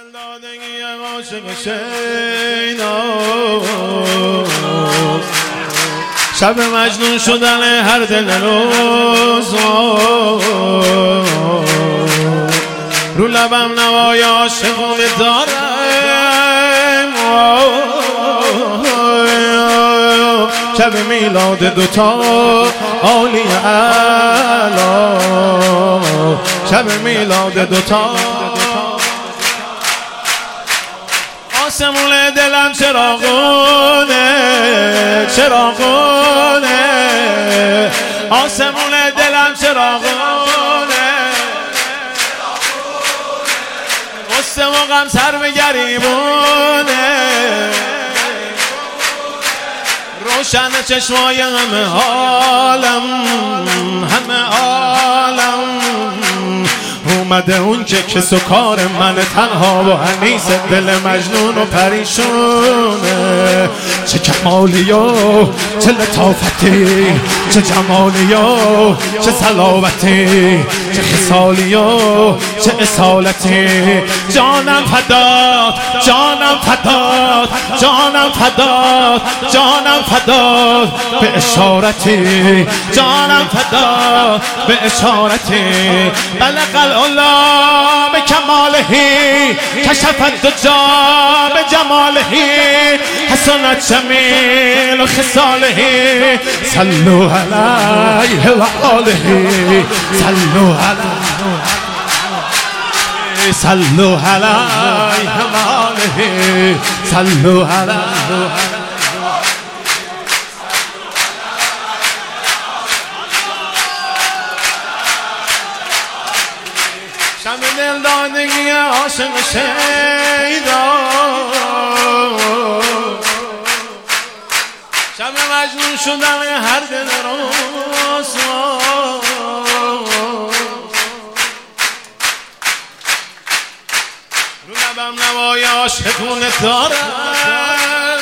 دلدادگی عاشق شیناست، شب مجنون شدن هر دل روز، رو لبم نوای عاشقونه دارم، شب میلاد دوتا عالی اعلا، شب میلاد دوتا. آسمون دلم چراغونه، چراغونه، آسمون دلم چراغونه، غصه و غم سر به گریبونه، روشن چشمای همه عالم، همه عالم. اومده اون که کس و کار من تنها و انیس دل مجنون و پریشونه. چه کمالی و چه لطافتی، چه جمالی و چه صلابتی، چه خصالی و چه اصالتی. جانم فدات، جانم فدات، جانم فدات، جانم فدات به اشارتی، جانم فدات به اشارتی. بلغ العلا به کمالهی، کشف الدجا به جمالهی، حسنت جمیل و خصالهی. صلوا علیه و آله، صلوا علیه، صلوا علیه و آله، صلوا علیه. شب دلدادگی عاشق شیدا، شب مجنون شدن هر دل روز، رو لبم نوای عاشقونه دارم.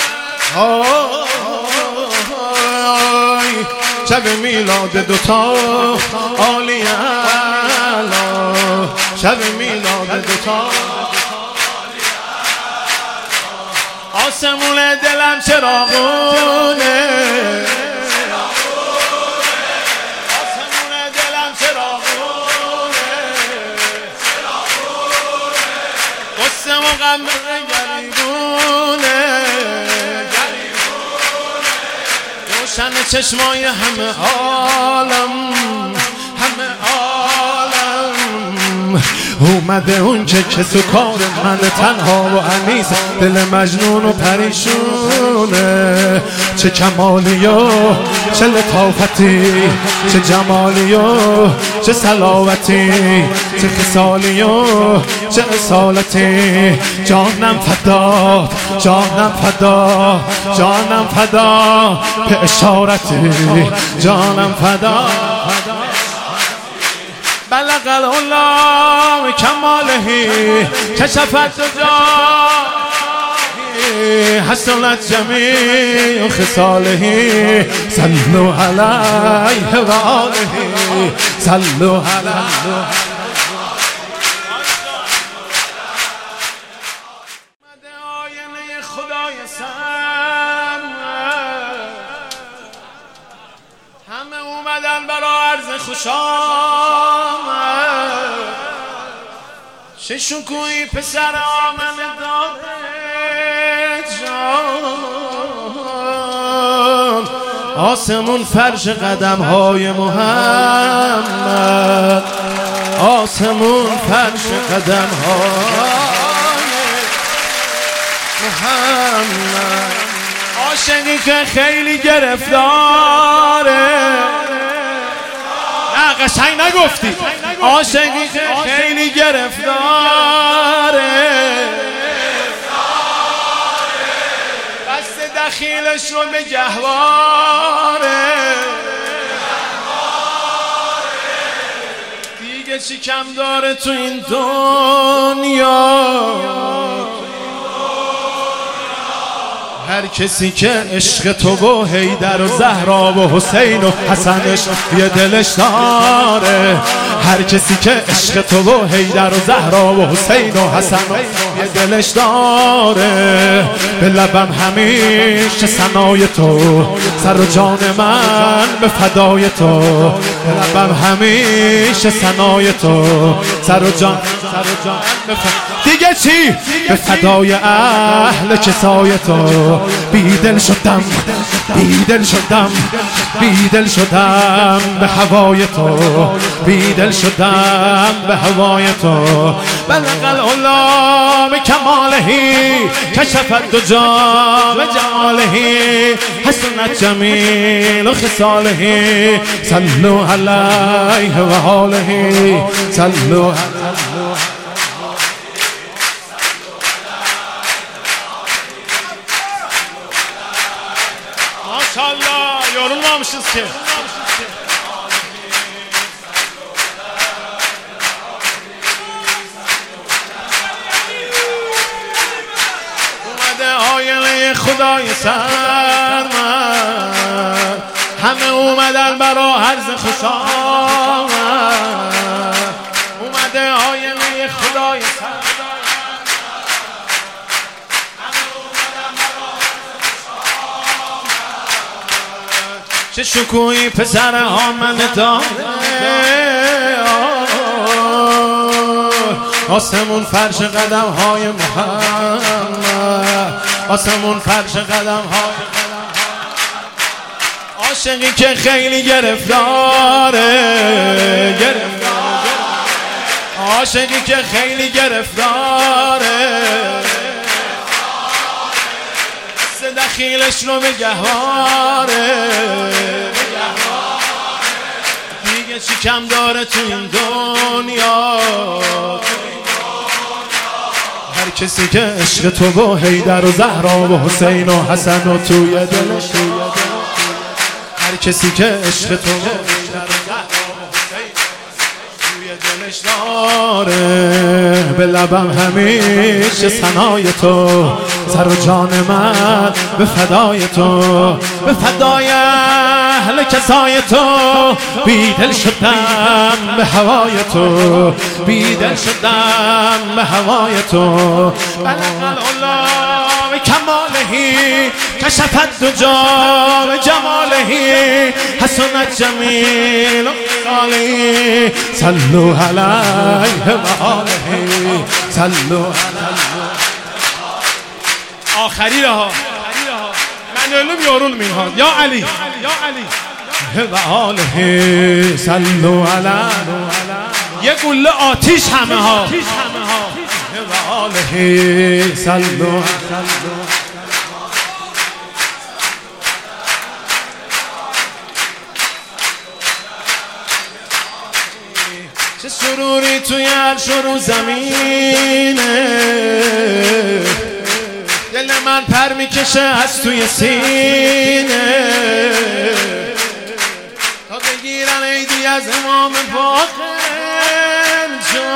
شب میلاد دوتا عالی اعلا، شب میلاد دوتا. آسمون دلم چراغونه، آسمون دلم چراغونه، غصه و غم گریبونه، روشن چشمای همه عالم، همه عالم. اومده اون که کس و کار من تنها و انیس دل مجنون و پریشونه. چه کمالی و چه لطافتی، چه جمالی و چه صلابتی، چه خصالی و چه اصالتی. جانم فدا، جانم فدا، جانم فدا به اشارتی، جانم فدا. بلغ العلا کمالهی، کشف الدجا، حسنت جمیع خصالهی. صلوا علیه و آله، صلوا علیه. آینه خدای سر، همه اومدن برا عرض خوشامد. چه شکوهی پسر آمن داره جان، آسمون فرش قدم های محمد، آسمون فرش قدم های محمد. عاشقی که خیلی گرفتاره، نه قشنگ نگفتی، عاشقی که خیلی گرفتاره، قصد دخیلش رو به گهواره. دیگه چی کم داره تو این دنیا؟ هر کسی که عشق تو و حیدر و زهرا و حسین و حسنش یه دلش داره، هر کسی که عشق تو و حیدر و زهرا و حسین و حسن یه دلش داره، به لبم همیشه ثنای تو، سر و جان من به فدای تو، به لبم همیشه ثنای تو، سر و جان دیگه چی؟ به فدای اهل کسای تو، بیدل شدم بیدل شدم بیدل شدم به هوای تو، بیدل شدم به هوای تو. بلغ العلا به کمالهی کشفت دجا به جمالهی حسنت جمیل و خصالهی صلو علیه و حالهی صلو ماشاءالله yorulmamışız ki. اومده آینه خدای سرمد، همه اومدن برا عرض خوش آمد. اومده آینه خدای سرمد، چه شکوهی پسر آمن داره، آسمون فرش قدم های محمد، آسمون فرش قدم های عاشقی که خیلی گرفتاره، عاشقی که خیلی گرفتاره، دخیلش رو به گهواره، دیگه چی کم داره تو این دنیا. هر کسی که عشق تو و حیدر و زهرا و حسین و حسن و توی دلش، هر کسی که عشق تو و حیدر و زهرا و حسین توی دلش داره، به لبم همیشه ثنای تو، سر و جان من به فدای تو، به فدای اهل کسای تو، بیدل شدم به هوای تو، بیدل شدم به هوای تو. بلغ العلا به کمالهی کشفت دجا به جمالهی حسنت جمیل و خصالهی صلو علیه و آلهی صلو علیه. آخری رها من ölüm yorulmayın ya Ali ya Ali ve آله صلو علی یه گله آتیش همه ها و آله صلو چه سروری توی عرش و رو زمینه، دل من پر میکشه از توی سینه، تا بگیرن عیدی از امام باقر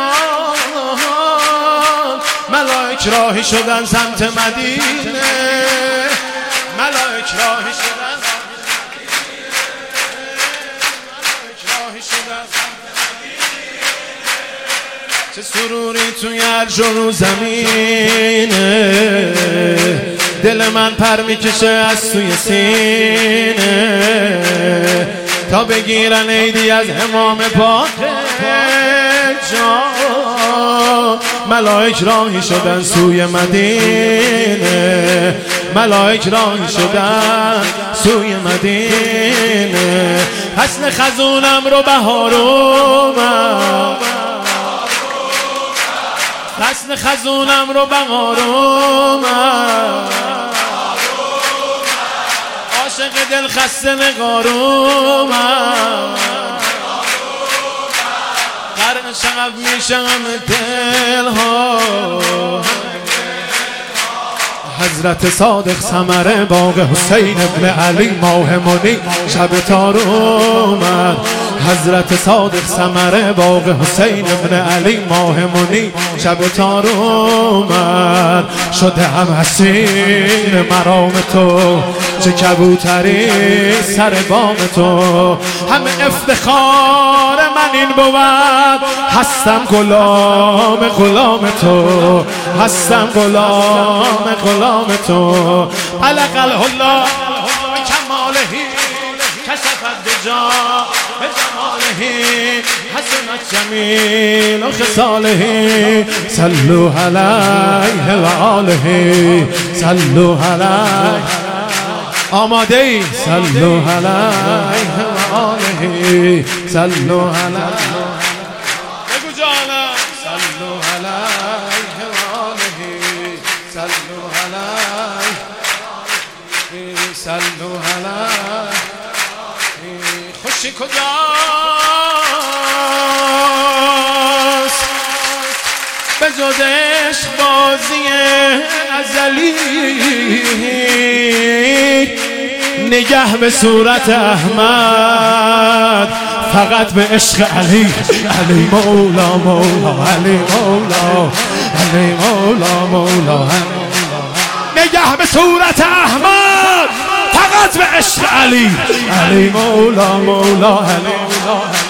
جان. ملائک راهی شدن سمت مدینه، ملائک راهی شدن چه سروری توی عرش و رو زمینه، دل من پر میکشه از توی سینه، تا بگیرن عیدی از امام باقر جان. ملائک راهی شدن سوی مدینه، ملائک راهی شدن سوی مدینه. حسن خزونم رو بهار اومد، حسن خزونم رو بهار اومد، عاشق دل خسته نگار اومد، قرن شغب میشم دل ها. حضرت صادق ثمره باغ حسین ابن علی ماه منی شب تار اومد، حضرت صادق ثمره باغ حسین ابن علی ماه منی شب تار اومد. شده هم حسین مرام تو، چه کبوتری سر بام تو. همه افتخار من این بود، هستم غلام تو، هستم غلام تو. علق الهلا کمالهی کشفت بجا به جمالهی، حسنت جمیل و خصالهی. صلوا علیه و آله، صلوا علیه. آماده ای؟ صلوا علیه و آله، صلوا علیه. بگو جانم. صلوا علیه و آله، صلوا علیه، صلوا علیه. خوشی کجاست به جز عشق بازی ازلی؟ نگه به صورت احمد فقط به عشق علی. علی مولا مولا، علی مولا، علی مولا مولا. نگه به صورت احمد فقط به عشق علی. علی مولا مولا، علی مولا.